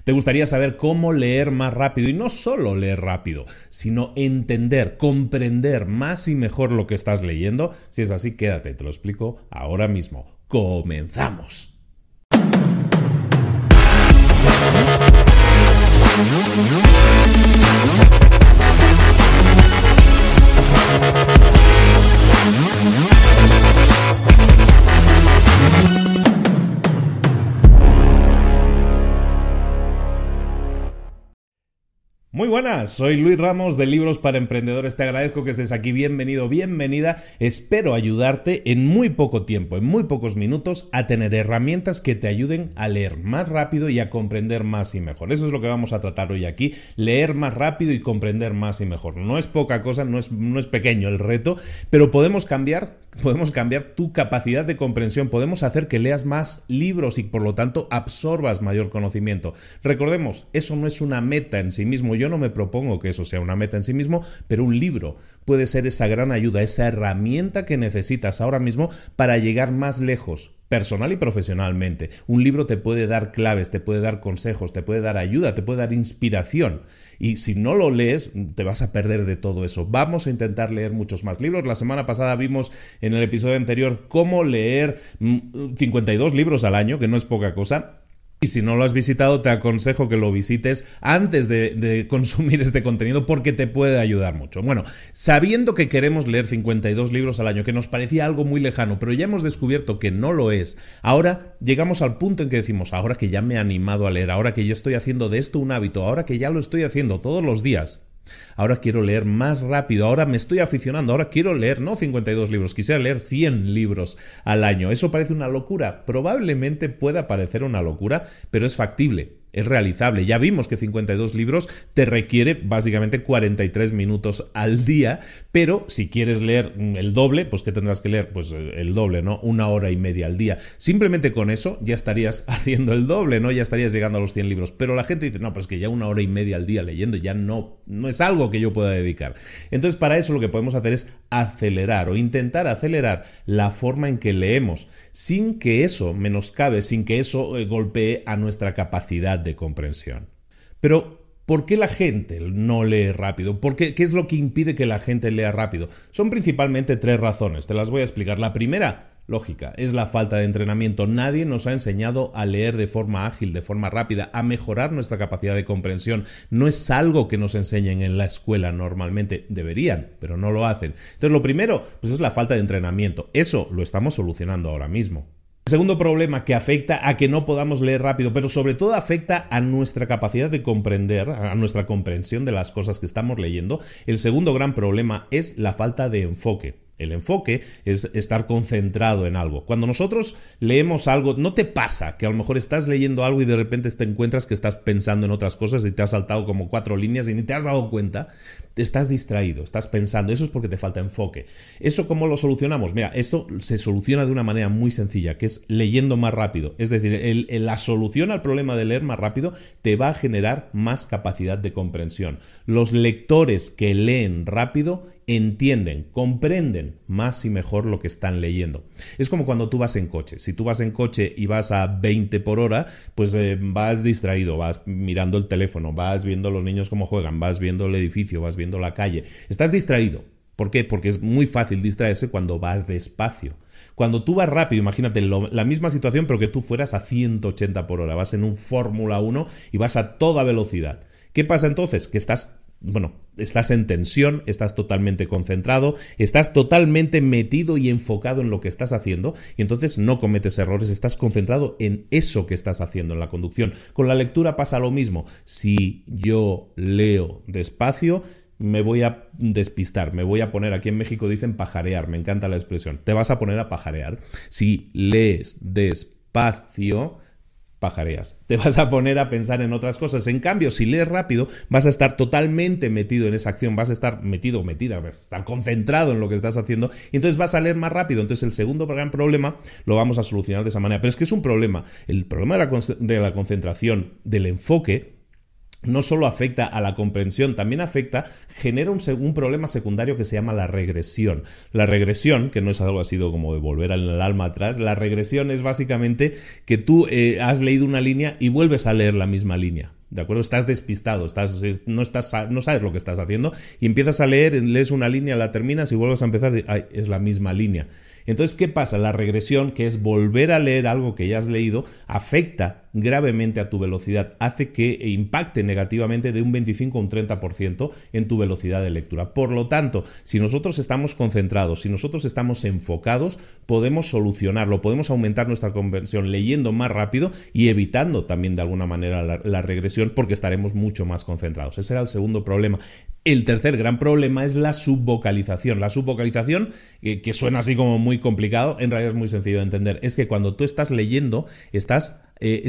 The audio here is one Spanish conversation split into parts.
Te gustaría saber cómo leer más rápido y no solo leer rápido, sino entender, comprender más y mejor lo que estás leyendo. Si es así, quédate, te lo explico ahora mismo. ¡Comenzamos! Muy buenas, soy Luis Ramos de Libros para Emprendedores. Te agradezco que estés aquí, bienvenido, bienvenida. Espero ayudarte en muy poco tiempo, en muy pocos minutos, a tener herramientas que te ayuden a leer más rápido y a comprender más y mejor. Eso es lo que vamos a tratar hoy aquí, leer más rápido y comprender más y mejor. No es poca cosa, no es pequeño el reto, pero podemos cambiar tu capacidad de comprensión, podemos hacer que leas más libros y por lo tanto absorbas mayor conocimiento. Recordemos, eso no es una meta en sí mismo, yo no me propongo que eso sea una meta en sí mismo, pero un libro puede ser esa gran ayuda, esa herramienta que necesitas ahora mismo para llegar más lejos, personal y profesionalmente. Un libro te puede dar claves, te puede dar consejos, te puede dar ayuda, te puede dar inspiración. Y si no lo lees, te vas a perder de todo eso. Vamos a intentar leer muchos más libros. La semana pasada vimos en el episodio anterior cómo leer 52 libros al año, que no es poca cosa. Y si no lo has visitado, te aconsejo que lo visites antes de consumir este contenido porque te puede ayudar mucho. Bueno, sabiendo que queremos leer 52 libros al año, que nos parecía algo muy lejano, pero ya hemos descubierto que no lo es, ahora llegamos al punto en que decimos, ahora que ya me he animado a leer, ahora que yo estoy haciendo de esto un hábito, ahora que ya lo estoy haciendo todos los días, ahora quiero leer más rápido, ahora me estoy aficionando, ahora quiero leer no 52 libros, quisiera leer 100 libros al año. ¿Eso parece una locura? Probablemente pueda parecer una locura, pero es factible. Es realizable. Ya vimos que 52 libros te requiere básicamente 43 minutos al día, pero si quieres leer el doble, pues ¿qué tendrás que leer? Pues el doble, ¿no? 1 hora y media al día. Simplemente con eso ya estarías haciendo el doble, ¿no? Ya estarías llegando a los 100 libros. Pero la gente dice, no, pues que ya 1 hora y media al día leyendo ya no es algo que yo pueda dedicar. Entonces, para eso lo que podemos hacer es acelerar o intentar acelerar la forma en que leemos, sin que eso menoscabe, sin que eso golpee a nuestra capacidad de comprensión. Pero, ¿por qué la gente no lee rápido? ¿Qué es lo que impide que la gente lea rápido? Son principalmente 3 razones, te las voy a explicar. La primera, lógica, es la falta de entrenamiento. Nadie nos ha enseñado a leer de forma ágil, de forma rápida, a mejorar nuestra capacidad de comprensión. No es algo que nos enseñen en la escuela normalmente. Deberían, pero no lo hacen. Entonces, lo primero, pues es la falta de entrenamiento. Eso lo estamos solucionando ahora mismo. El segundo problema que afecta a que no podamos leer rápido, pero sobre todo afecta a nuestra capacidad de comprender, a nuestra comprensión de las cosas que estamos leyendo. El segundo gran problema es la falta de enfoque. El enfoque es estar concentrado en algo. Cuando nosotros leemos algo, ¿no te pasa que a lo mejor estás leyendo algo y de repente te encuentras que estás pensando en otras cosas y te has saltado como 4 líneas y ni te has dado cuenta? Te estás distraído, estás pensando. Eso es porque te falta enfoque. ¿Eso cómo lo solucionamos? Mira, esto se soluciona de una manera muy sencilla, que es leyendo más rápido. Es decir, la solución al problema de leer más rápido te va a generar más capacidad de comprensión. Los lectores que leen rápido entienden, comprenden más y mejor lo que están leyendo. Es como cuando tú vas en coche. Si tú vas en coche y vas a 20 por hora, pues vas distraído, vas mirando el teléfono, vas viendo los niños cómo juegan, vas viendo el edificio, vas viendo la calle. Estás distraído. ¿Por qué? Porque es muy fácil distraerse cuando vas despacio. Cuando tú vas rápido, imagínate la misma situación, pero que tú fueras a 180 por hora. Vas en un Fórmula 1 y vas a toda velocidad. ¿Qué pasa entonces? Que estás en tensión, estás totalmente concentrado, estás totalmente metido y enfocado en lo que estás haciendo y entonces no cometes errores, estás concentrado en eso que estás haciendo en la conducción. Con la lectura pasa lo mismo. Si yo leo despacio, me voy a despistar, me voy a poner, aquí en México dicen pajarear, me encanta la expresión, te vas a poner a pajarear. Si lees despacio, pajareas. Te vas a poner a pensar en otras cosas. En cambio, si lees rápido, vas a estar totalmente metido en esa acción, vas a estar metido, metida, vas a estar concentrado en lo que estás haciendo y entonces vas a leer más rápido. Entonces, el segundo gran problema lo vamos a solucionar de esa manera. Pero es que es un problema. El problema de la concentración, del enfoque, no solo afecta a la comprensión, también genera un problema secundario que se llama la regresión. La regresión, que no es algo así como de volver al alma atrás, la regresión es básicamente que tú has leído una línea y vuelves a leer la misma línea. ¿de acuerdo? Estás despistado, no sabes lo que estás haciendo y empiezas a leer, lees una línea, la terminas y vuelves a empezar y es la misma línea. Entonces, ¿qué pasa? La regresión, que es volver a leer algo que ya has leído, afecta gravemente a tu velocidad, hace que impacte negativamente de un 25 a un 30% en tu velocidad de lectura. Por lo tanto, si nosotros estamos concentrados, si nosotros estamos enfocados, podemos solucionarlo, podemos aumentar nuestra comprensión leyendo más rápido y evitando también de alguna manera la regresión, porque estaremos mucho más concentrados. Ese era el segundo problema. El tercer gran problema es la subvocalización. La subvocalización, que suena así como muy complicado, en realidad es muy sencillo de entender. Es que cuando tú estás leyendo, estás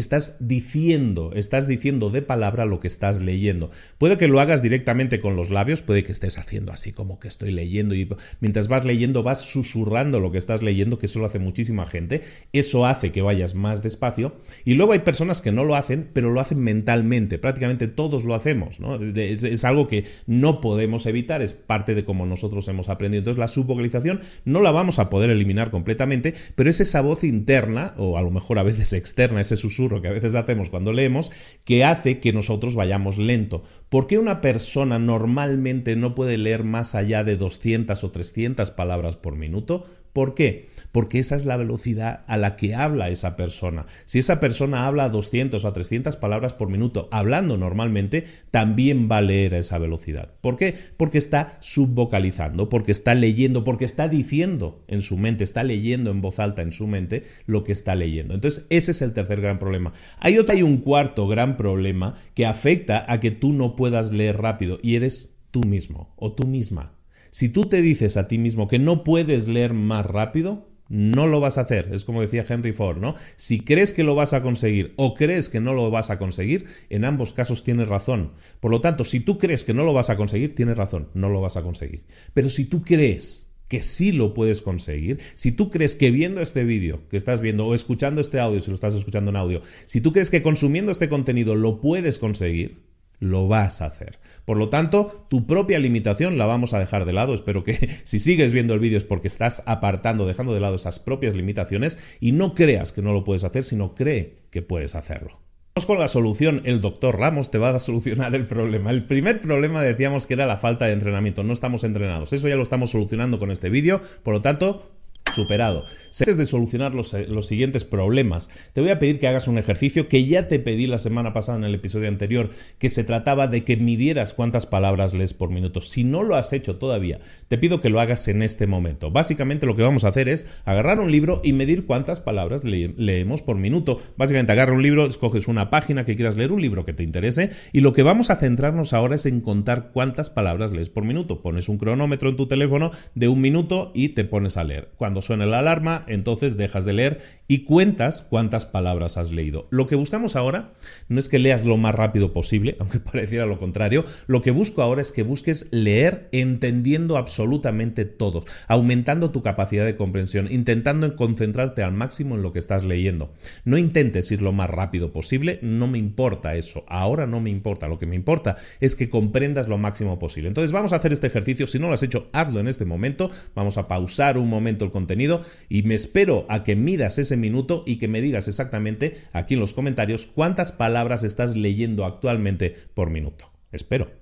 diciendo de palabra lo que estás leyendo. Puede que lo hagas directamente con los labios, puede que estés haciendo así como que estoy leyendo y mientras vas leyendo vas susurrando lo que estás leyendo, que eso lo hace muchísima gente. Eso hace que vayas más despacio y luego hay personas que no lo hacen, pero lo hacen mentalmente. Prácticamente todos lo hacemos, ¿no? Es algo que no podemos evitar, es parte de cómo nosotros hemos aprendido. Entonces la subvocalización no la vamos a poder eliminar completamente, pero es esa voz interna, o a lo mejor a veces externa, ese susurro que a veces hacemos cuando leemos, que hace que nosotros vayamos lento. ¿Por qué una persona normalmente no puede leer más allá de 200 o 300 palabras por minuto? ¿Por qué? Porque esa es la velocidad a la que habla esa persona. Si esa persona habla a 200 o a 300 palabras por minuto, hablando normalmente, también va a leer a esa velocidad. ¿Por qué? Porque está subvocalizando, porque está leyendo, porque está diciendo en su mente, está leyendo en voz alta en su mente lo que está leyendo. Entonces, ese es el tercer gran problema. Hay un cuarto gran problema que afecta a que tú no puedas leer rápido y eres tú mismo o tú misma. Si tú te dices a ti mismo que no puedes leer más rápido, no lo vas a hacer. Es como decía Henry Ford, ¿no? Si crees que lo vas a conseguir o crees que no lo vas a conseguir, en ambos casos tienes razón. Por lo tanto, si tú crees que no lo vas a conseguir, tienes razón, no lo vas a conseguir. Pero si tú crees que sí lo puedes conseguir, si tú crees que viendo este vídeo que estás viendo o escuchando este audio, si lo estás escuchando en audio, si tú crees que consumiendo este contenido lo puedes conseguir, lo vas a hacer. Por lo tanto, tu propia limitación la vamos a dejar de lado. Espero que si sigues viendo el vídeo es porque estás dejando de lado esas propias limitaciones y no creas que no lo puedes hacer, sino cree que puedes hacerlo. Vamos con la solución. El doctor Ramos te va a solucionar el problema. El primer problema decíamos que era la falta de entrenamiento. No estamos entrenados. Eso ya lo estamos solucionando con este vídeo. Por lo tanto, superado. Antes de solucionar los siguientes problemas, te voy a pedir que hagas un ejercicio que ya te pedí la semana pasada en el episodio anterior, que se trataba de que midieras cuántas palabras lees por minuto. Si no lo has hecho todavía, te pido que lo hagas en este momento. Básicamente lo que vamos a hacer es agarrar un libro y medir cuántas palabras leemos por minuto. Básicamente agarra un libro, escoges una página que quieras leer, un libro que te interese, y lo que vamos a centrarnos ahora es en contar cuántas palabras lees por minuto. Pones un cronómetro en tu teléfono de 1 minuto y te pones a leer. Cuando suena la alarma, entonces dejas de leer y cuentas cuántas palabras has leído. Lo que buscamos ahora no es que leas lo más rápido posible, aunque pareciera lo contrario. Lo que busco ahora es que busques leer entendiendo absolutamente todo, aumentando tu capacidad de comprensión, intentando concentrarte al máximo en lo que estás leyendo. No intentes ir lo más rápido posible, no me importa eso, ahora no me importa. Lo que me importa es que comprendas lo máximo posible. Entonces vamos a hacer este ejercicio. Si no lo has hecho, hazlo en este momento. Vamos a pausar un momento el contenido y me espero a que midas ese minuto y que me digas exactamente aquí en los comentarios cuántas palabras estás leyendo actualmente por minuto. Espero.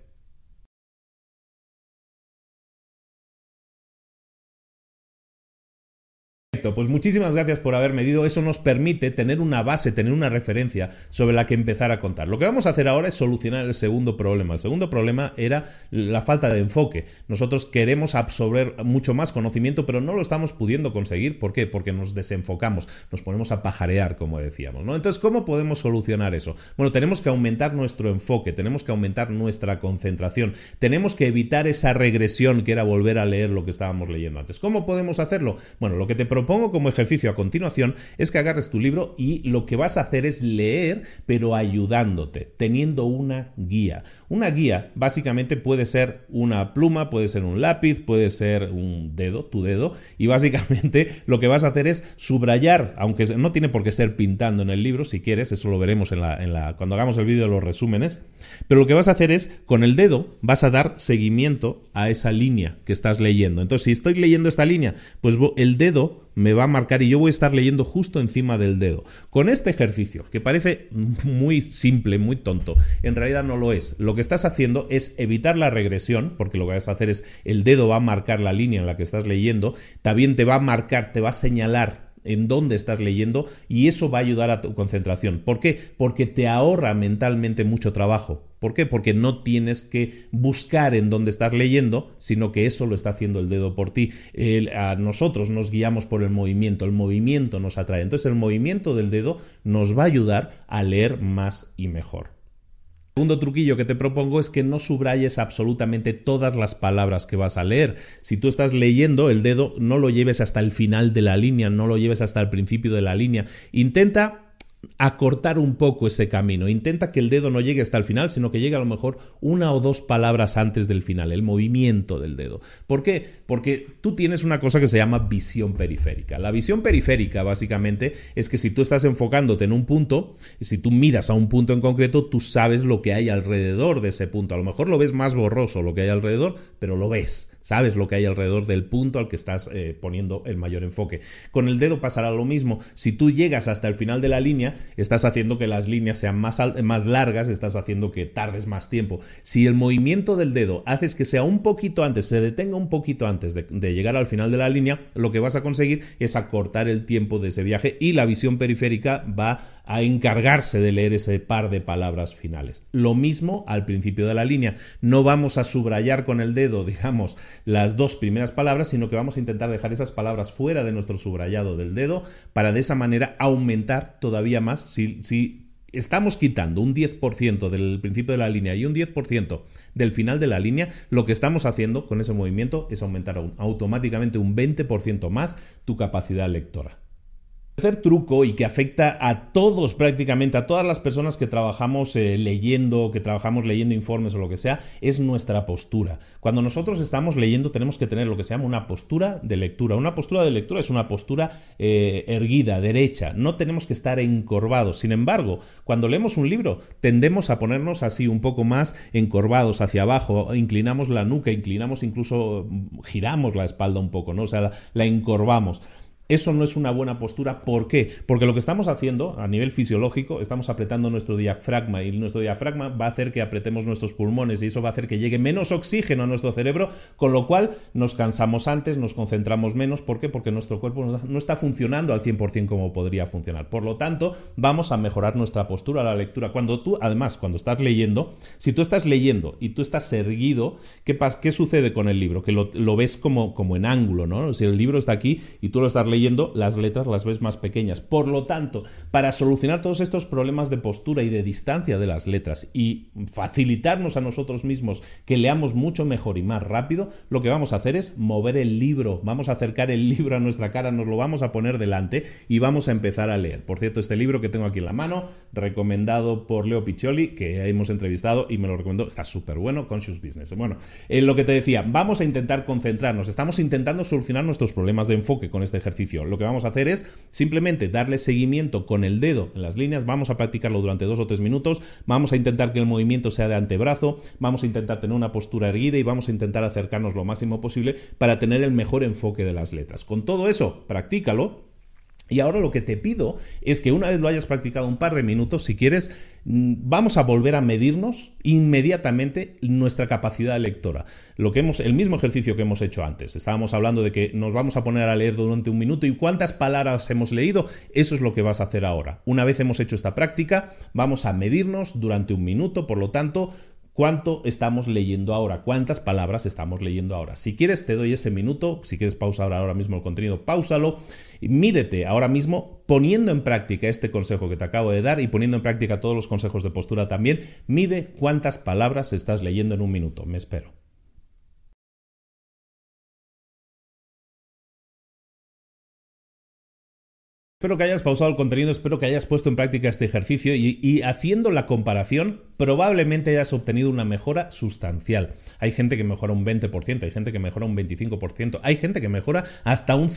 Pues muchísimas gracias por haber medido. Eso nos permite tener una base, tener una referencia sobre la que empezar a contar. Lo que vamos a hacer ahora es solucionar el segundo problema. El segundo problema era la falta de enfoque. Nosotros queremos absorber mucho más conocimiento, pero no lo estamos pudiendo conseguir. ¿Por qué? Porque nos desenfocamos, nos ponemos a pajarear, como decíamos, ¿no? Entonces, ¿cómo podemos solucionar eso? Bueno, tenemos que aumentar nuestro enfoque, tenemos que aumentar nuestra concentración, tenemos que evitar esa regresión que era volver a leer lo que estábamos leyendo antes. ¿Cómo podemos hacerlo? Bueno, lo que te propongo como ejercicio a continuación es que agarres tu libro y lo que vas a hacer es leer, pero ayudándote, teniendo una guía. Una guía básicamente puede ser una pluma, puede ser un lápiz, puede ser un dedo, tu dedo, y básicamente lo que vas a hacer es subrayar, aunque no tiene por qué ser pintando en el libro, si quieres, eso lo veremos cuando hagamos el vídeo de los resúmenes, pero lo que vas a hacer es, con el dedo, vas a dar seguimiento a esa línea que estás leyendo. Entonces, si estoy leyendo esta línea, pues el dedo me va a marcar y yo voy a estar leyendo justo encima del dedo. Con este ejercicio, que parece muy simple, muy tonto, en realidad no lo es. Lo que estás haciendo es evitar la regresión, porque lo que vas a hacer es el dedo va a marcar la línea en la que estás leyendo, también te va a marcar, te va a señalar en dónde estás leyendo y eso va a ayudar a tu concentración. ¿Por qué? Porque te ahorra mentalmente mucho trabajo. ¿Por qué? Porque no tienes que buscar en dónde estás leyendo, sino que eso lo está haciendo el dedo por ti. A nosotros nos guiamos por el movimiento nos atrae. Entonces el movimiento del dedo nos va a ayudar a leer más y mejor. El segundo truquillo que te propongo es que no subrayes absolutamente todas las palabras que vas a leer. Si tú estás leyendo, el dedo no lo lleves hasta el final de la línea, no lo lleves hasta el principio de la línea. Intenta acortar un poco ese camino. Intenta que el dedo no llegue hasta el final, sino que llegue a lo mejor una o dos palabras antes del final, el movimiento del dedo. ¿Por qué? Porque tú tienes una cosa que se llama visión periférica. La visión periférica, básicamente, es que si tú estás enfocándote en un punto, si tú miras a un punto en concreto, tú sabes lo que hay alrededor de ese punto. A lo mejor lo ves más borroso lo que hay alrededor, pero lo ves. Sabes lo que hay alrededor del punto al que estás poniendo el mayor enfoque. Con el dedo pasará lo mismo. Si tú llegas hasta el final de la línea, estás haciendo que las líneas sean más largas, estás haciendo que tardes más tiempo. Si el movimiento del dedo haces que sea un poquito antes, se detenga un poquito antes de llegar al final de la línea, lo que vas a conseguir es acortar el tiempo de ese viaje y la visión periférica va a encargarse de leer ese par de palabras finales. Lo mismo al principio de la línea. No vamos a subrayar con el dedo, digamos, las dos primeras palabras, sino que vamos a intentar dejar esas palabras fuera de nuestro subrayado del dedo para de esa manera aumentar todavía más. Si estamos quitando un 10% del principio de la línea y un 10% del final de la línea, lo que estamos haciendo con ese movimiento es aumentar automáticamente un 20% más tu capacidad lectora. Tercer truco y que afecta a todos prácticamente, a todas las personas que trabajamos leyendo informes o lo que sea, es nuestra postura. Cuando nosotros estamos leyendo tenemos que tener lo que se llama una postura de lectura. Una postura de lectura es una postura erguida, derecha. No tenemos que estar encorvados. Sin embargo, cuando leemos un libro tendemos a ponernos así un poco más encorvados hacia abajo, inclinamos la nuca, incluso giramos la espalda un poco, ¿no? O sea, la encorvamos. Eso no es una buena postura. ¿Por qué? Porque lo que estamos haciendo a nivel fisiológico, estamos apretando nuestro diafragma y nuestro diafragma va a hacer que apretemos nuestros pulmones y eso va a hacer que llegue menos oxígeno a nuestro cerebro, con lo cual nos cansamos antes, nos concentramos menos. ¿Por qué? Porque nuestro cuerpo no está funcionando al 100% como podría funcionar. Por lo tanto, vamos a mejorar nuestra postura a la lectura. Cuando estás leyendo, si tú estás leyendo y tú estás erguido, ¿qué sucede con el libro? Que lo ves como en ángulo, ¿no? Si el libro está aquí y tú lo estás leyendo, las letras las ves más pequeñas. Por lo tanto, para solucionar todos estos problemas de postura y de distancia de las letras y facilitarnos a nosotros mismos que leamos mucho mejor y más rápido, lo que vamos a hacer es mover el libro, vamos a acercar el libro a nuestra cara, nos lo vamos a poner delante y vamos a empezar a leer. Por cierto, este libro que tengo aquí en la mano, recomendado por Leo Piccioli, que hemos entrevistado y me lo recomendó, está súper bueno, Conscious Business. Bueno, lo que te decía, vamos a intentar concentrarnos, estamos intentando solucionar nuestros problemas de enfoque con este ejercicio. Lo que vamos a hacer es simplemente darle seguimiento con el dedo en las líneas, vamos a practicarlo durante 2 o 3 minutos, vamos a intentar que el movimiento sea de antebrazo, vamos a intentar tener una postura erguida y vamos a intentar acercarnos lo máximo posible para tener el mejor enfoque de las letras. Con todo eso, practícalo. Y ahora lo que te pido es que una vez lo hayas practicado un par de minutos, si quieres, vamos a volver a medirnos inmediatamente nuestra capacidad lectora. El mismo ejercicio que hemos hecho antes. Estábamos hablando de que nos vamos a poner a leer durante un minuto y cuántas palabras hemos leído. Eso es lo que vas a hacer ahora. Una vez hemos hecho esta práctica, vamos a medirnos durante un minuto, por lo tanto, ¿cuánto estamos leyendo ahora? ¿Cuántas palabras estamos leyendo ahora? Si quieres, te doy ese minuto. Si quieres pausar ahora mismo el contenido, páusalo. Y mídete ahora mismo poniendo en práctica este consejo que te acabo de dar y poniendo en práctica todos los consejos de postura también. Mide cuántas palabras estás leyendo en un minuto. Me espero. Espero que hayas pausado el contenido, espero que hayas puesto en práctica este ejercicio y haciendo la comparación probablemente hayas obtenido una mejora sustancial. Hay gente que mejora un 20%, hay gente que mejora un 25%, hay gente que mejora hasta un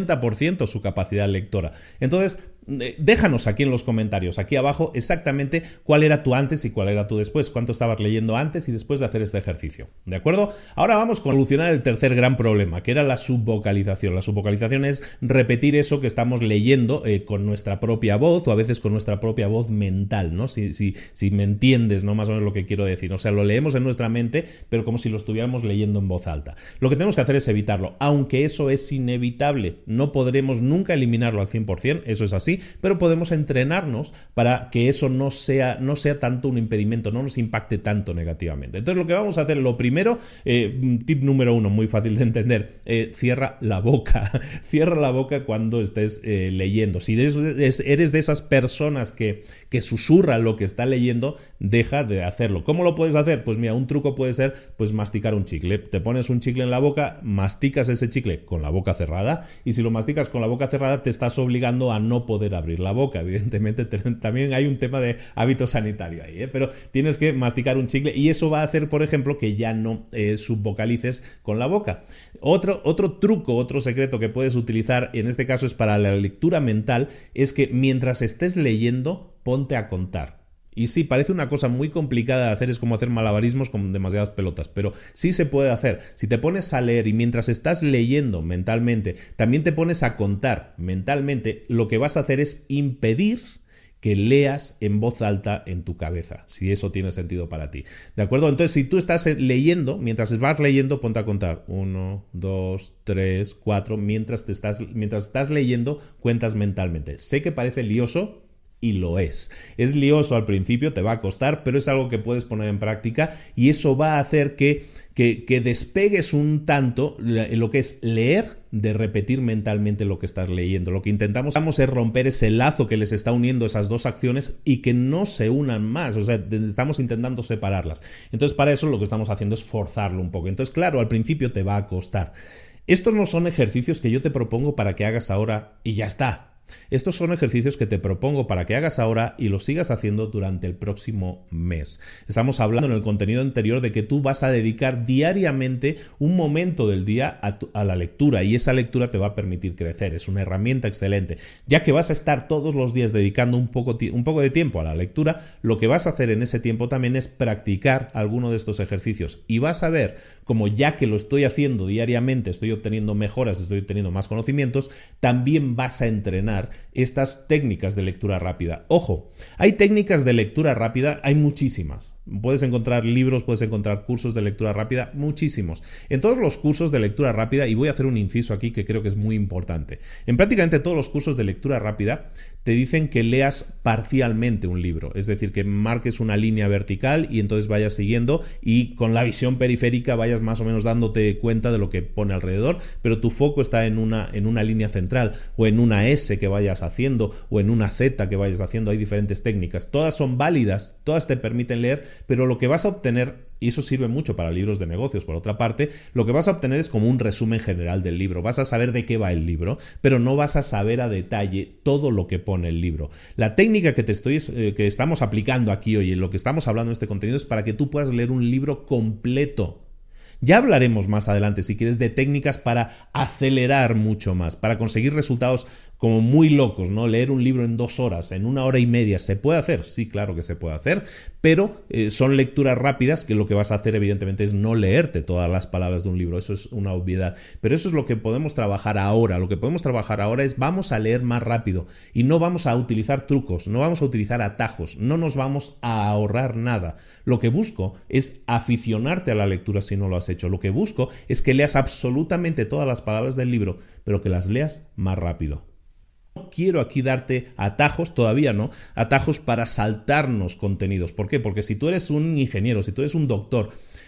50% su capacidad lectora. Entonces, déjanos aquí en los comentarios, aquí abajo, exactamente cuál era tu antes y cuál era tu después, cuánto estabas leyendo antes y después de hacer este ejercicio, ¿de acuerdo? Ahora vamos con solucionar el tercer gran problema, que era la subvocalización. La subvocalización es repetir eso que estamos leyendo con nuestra propia voz o a veces con nuestra propia voz mental, ¿no? Si me entiendes, ¿no? Más o menos lo que quiero decir. O sea, lo leemos en nuestra mente, pero como si lo estuviéramos leyendo en voz alta. Lo que tenemos que hacer es evitarlo, aunque eso es inevitable. No podremos nunca eliminarlo al 100%, eso es así, pero podemos entrenarnos para que eso no sea tanto un impedimento, no nos impacte tanto negativamente. Entonces lo que vamos a hacer, lo primero, tip número 1, muy fácil de entender, cierra la boca. Cierra la boca cuando estés leyendo. Si eres de esas personas que susurra lo que está leyendo, deja de hacerlo. ¿Cómo lo puedes hacer? Pues mira, un truco puede ser pues masticar un chicle. Te pones un chicle en la boca, masticas ese chicle con la boca cerrada, y si lo masticas con la boca cerrada te estás obligando a no poder abrir la boca. Evidentemente también hay un tema de hábito sanitario ahí, pero tienes que masticar un chicle y eso va a hacer, por ejemplo, que ya no subvocalices con la boca. Otro truco, otro secreto que puedes utilizar, en este caso es para la lectura mental, es que mientras estés leyendo, ponte a contar. Y sí, parece una cosa muy complicada de hacer, es como hacer malabarismos con demasiadas pelotas, pero sí se puede hacer. Si te pones a leer y mientras estás leyendo mentalmente, también te pones a contar mentalmente, lo que vas a hacer es impedir que leas en voz alta en tu cabeza, si eso tiene sentido para ti. ¿De acuerdo? Entonces, si tú estás leyendo, mientras vas leyendo, ponte a contar 1, 2, 3, 4, mientras estás leyendo, cuentas mentalmente. Sé que parece lioso, y lo es. Es lioso al principio, te va a costar, pero es algo que puedes poner en práctica y eso va a hacer que despegues un tanto lo que es leer de repetir mentalmente lo que estás leyendo. Lo que intentamos es romper ese lazo que les está uniendo esas dos acciones y que no se unan más. O sea, estamos intentando separarlas. Entonces, para eso lo que estamos haciendo es forzarlo un poco. Entonces, claro, al principio te va a costar. Estos no son ejercicios que yo te propongo para que hagas ahora y ya está. Estos son ejercicios que te propongo para que hagas ahora y los sigas haciendo durante el próximo mes. Estamos hablando en el contenido anterior de que tú vas a dedicar diariamente un momento del día a la lectura y esa lectura te va a permitir crecer. Es una herramienta excelente. Ya que vas a estar todos los días dedicando un poco de tiempo a la lectura, lo que vas a hacer en ese tiempo también es practicar alguno de estos ejercicios y vas a ver como ya que lo estoy haciendo diariamente, estoy obteniendo mejoras, estoy obteniendo más conocimientos, también vas a entrenar estas técnicas de lectura rápida. Ojo, hay técnicas de lectura rápida, hay muchísimas. Puedes encontrar libros, puedes encontrar cursos de lectura rápida, muchísimos. En todos los cursos de lectura rápida, y voy a hacer un inciso aquí que creo que es muy importante, en prácticamente todos los cursos de lectura rápida te dicen que leas parcialmente un libro, es decir, que marques una línea vertical y entonces vayas siguiendo y con la visión periférica vayas más o menos dándote cuenta de lo que pone alrededor, pero tu foco está en una línea central o en una S que vayas haciendo o en una Z que vayas haciendo. Hay diferentes técnicas, todas son válidas, todas te permiten leer, pero lo que vas a obtener, y eso sirve mucho para libros de negocios por otra parte, lo que vas a obtener es como un resumen general del libro. Vas a saber de qué va el libro, pero no vas a saber a detalle todo lo que pone el libro. La técnica que estamos aplicando aquí hoy, en lo que estamos hablando en este contenido, es para que tú puedas leer un libro completo. Ya hablaremos más adelante, si quieres, de técnicas para acelerar mucho más, para conseguir resultados como muy locos, ¿no? Leer un libro en 2 horas, en 1 hora y media, ¿se puede hacer? Sí, claro que se puede hacer, pero son lecturas rápidas que lo que vas a hacer evidentemente es no leerte todas las palabras de un libro, eso es una obviedad, pero eso es lo que podemos trabajar ahora. Lo que podemos trabajar ahora es vamos a leer más rápido y no vamos a utilizar trucos, no vamos a utilizar atajos, no nos vamos a ahorrar nada. Lo que busco es aficionarte a la lectura si no lo has hecho. Lo que busco es que leas absolutamente todas las palabras del libro, pero que las leas más rápido. No quiero aquí darte atajos, todavía no, atajos para saltarnos contenidos. ¿Por qué? Porque si tú eres un ingeniero, si tú eres un doctor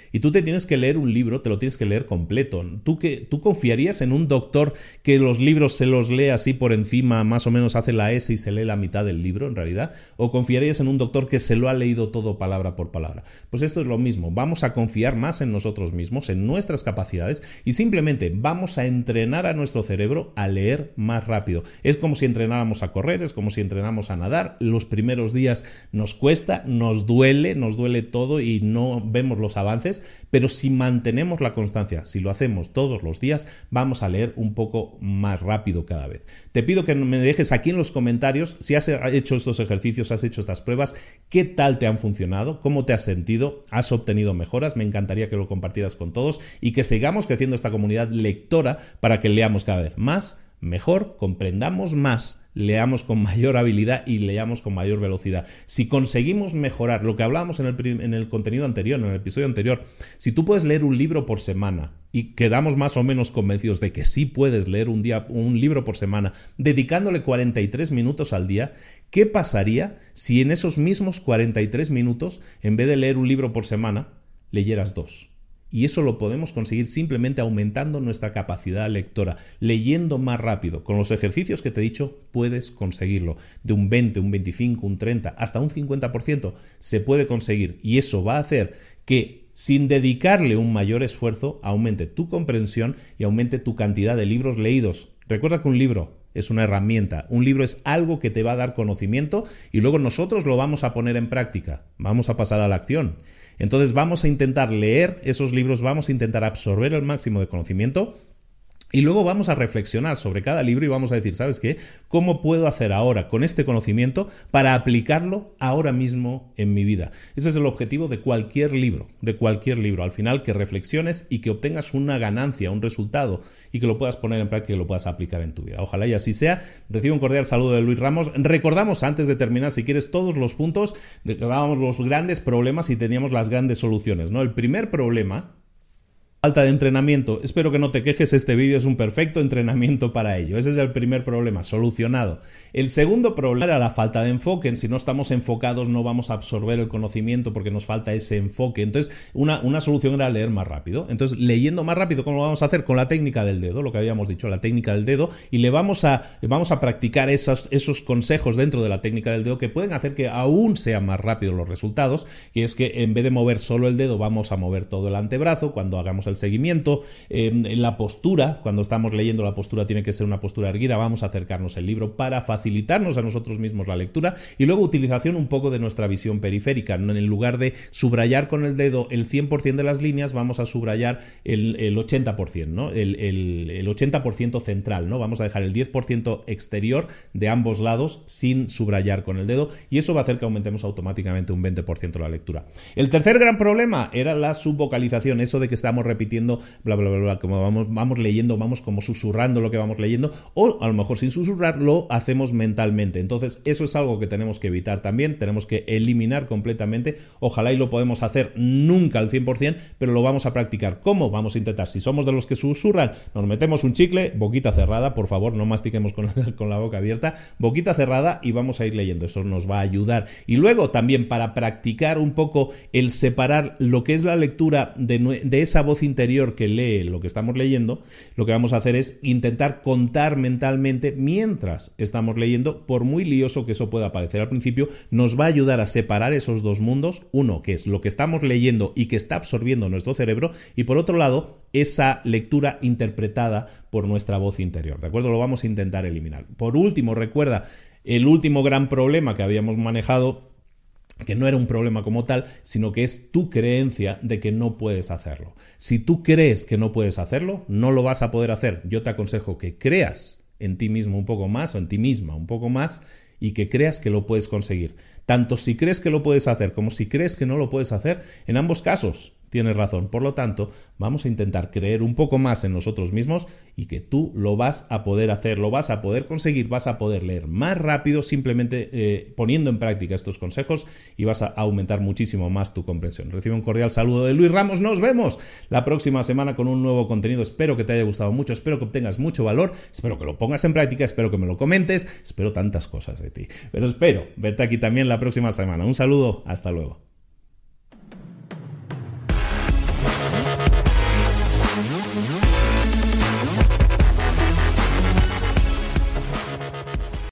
Y tú te tienes que leer un libro, te lo tienes que leer completo. ¿Tú confiarías en un doctor que los libros se los lee así por encima, más o menos hace la S y se lee la mitad del libro en realidad? ¿O confiarías en un doctor que se lo ha leído todo palabra por palabra? Pues esto es lo mismo, vamos a confiar más en nosotros mismos, en nuestras capacidades y simplemente vamos a entrenar a nuestro cerebro a leer más rápido. Es como si entrenáramos a correr, es como si entrenamos a nadar. Los primeros días nos cuesta, nos duele todo y no vemos los avances, pero si mantenemos la constancia, si lo hacemos todos los días, vamos a leer un poco más rápido cada vez. Te pido que me dejes aquí en los comentarios si has hecho estos ejercicios, has hecho estas pruebas, qué tal te han funcionado, cómo te has sentido, has obtenido mejoras. Me encantaría que lo compartieras con todos y que sigamos creciendo esta comunidad lectora para que leamos cada vez más, mejor, comprendamos más, leamos con mayor habilidad y leamos con mayor velocidad. Si conseguimos mejorar lo que hablábamos en el contenido anterior, en el episodio anterior, si tú puedes leer un libro por semana y quedamos más o menos convencidos de que sí puedes leer un libro por semana, dedicándole 43 minutos al día, ¿qué pasaría si en esos mismos 43 minutos, en vez de leer un libro por semana, leyeras 2? Y eso lo podemos conseguir simplemente aumentando nuestra capacidad lectora, leyendo más rápido. Con los ejercicios que te he dicho, puedes conseguirlo. De un 20, un 25, un 30, hasta un 50% se puede conseguir. Y eso va a hacer que, sin dedicarle un mayor esfuerzo, aumente tu comprensión y aumente tu cantidad de libros leídos. Recuerda que un libro es una herramienta, un libro es algo que te va a dar conocimiento y luego nosotros lo vamos a poner en práctica, vamos a pasar a la acción. Entonces vamos a intentar leer esos libros, vamos a intentar absorber el máximo de conocimiento y luego vamos a reflexionar sobre cada libro y vamos a decir, ¿sabes qué? ¿Cómo puedo hacer ahora con este conocimiento para aplicarlo ahora mismo en mi vida? Ese es el objetivo de cualquier libro, Al final que reflexiones y que obtengas una ganancia, un resultado y que lo puedas poner en práctica y lo puedas aplicar en tu vida. Ojalá y así sea. Recibe un cordial saludo de Luis Ramos. Recordamos, antes de terminar, si quieres, todos los puntos, recordábamos los grandes problemas y teníamos las grandes soluciones, ¿no? El primer problema, falta de entrenamiento. Espero que no te quejes, este vídeo es un perfecto entrenamiento para ello. Ese es el primer problema, solucionado. El segundo problema era la falta de enfoque. Si no estamos enfocados no vamos a absorber el conocimiento porque nos falta ese enfoque. Entonces, una solución era leer más rápido. Entonces, leyendo más rápido, ¿cómo lo vamos a hacer? Con la técnica del dedo, lo que habíamos dicho, la técnica del dedo, y le vamos a practicar esos consejos dentro de la técnica del dedo que pueden hacer que aún sean más rápidos los resultados, que es que en vez de mover solo el dedo, vamos a mover todo el antebrazo cuando hagamos el seguimiento, en la postura, cuando estamos leyendo la postura tiene que ser una postura erguida, vamos a acercarnos el libro para facilitarnos a nosotros mismos la lectura y luego utilización un poco de nuestra visión periférica. En lugar de subrayar con el dedo el 100% de las líneas, vamos a subrayar el 80%, ¿no? El 80% central, ¿no? Vamos a dejar el 10% exterior de ambos lados sin subrayar con el dedo y eso va a hacer que aumentemos automáticamente un 20% la lectura. El tercer gran problema era la subvocalización, eso de que estamos repitiendo bla bla bla bla, como vamos leyendo, vamos como susurrando lo que vamos leyendo, o a lo mejor sin susurrar lo hacemos mentalmente. Entonces eso es algo que tenemos que evitar también, tenemos que eliminar completamente. Ojalá y lo podemos hacer nunca al 100%, pero lo vamos a practicar. ¿Cómo? Vamos a intentar, si somos de los que susurran, nos metemos un chicle, boquita cerrada, por favor, no mastiquemos con la boca abierta, boquita cerrada y vamos a ir leyendo. Eso nos va a ayudar. Y luego también para practicar un poco el separar lo que es la lectura de esa voz interior que lee lo que estamos leyendo, lo que vamos a hacer es intentar contar mentalmente mientras estamos leyendo, por muy lioso que eso pueda parecer al principio, nos va a ayudar a separar esos dos mundos, uno que es lo que estamos leyendo y que está absorbiendo nuestro cerebro, y por otro lado, esa lectura interpretada por nuestra voz interior, ¿de acuerdo? Lo vamos a intentar eliminar. Por último, recuerda, el último gran problema que habíamos manejado, que no era un problema como tal, sino que es tu creencia de que no puedes hacerlo. Si tú crees que no puedes hacerlo, no lo vas a poder hacer. Yo te aconsejo que creas en ti mismo un poco más o en ti misma un poco más y que creas que lo puedes conseguir. Tanto si crees que lo puedes hacer como si crees que no lo puedes hacer, en ambos casos tienes razón. Por lo tanto, vamos a intentar creer un poco más en nosotros mismos y que tú lo vas a poder hacer, lo vas a poder conseguir, vas a poder leer más rápido simplemente poniendo en práctica estos consejos y vas a aumentar muchísimo más tu comprensión. Recibe un cordial saludo de Luis Ramos. Nos vemos la próxima semana con un nuevo contenido. Espero que te haya gustado mucho, espero que obtengas mucho valor, espero que lo pongas en práctica, espero que me lo comentes, espero tantas cosas de ti. Pero espero verte aquí también la próxima semana. Un saludo, hasta luego.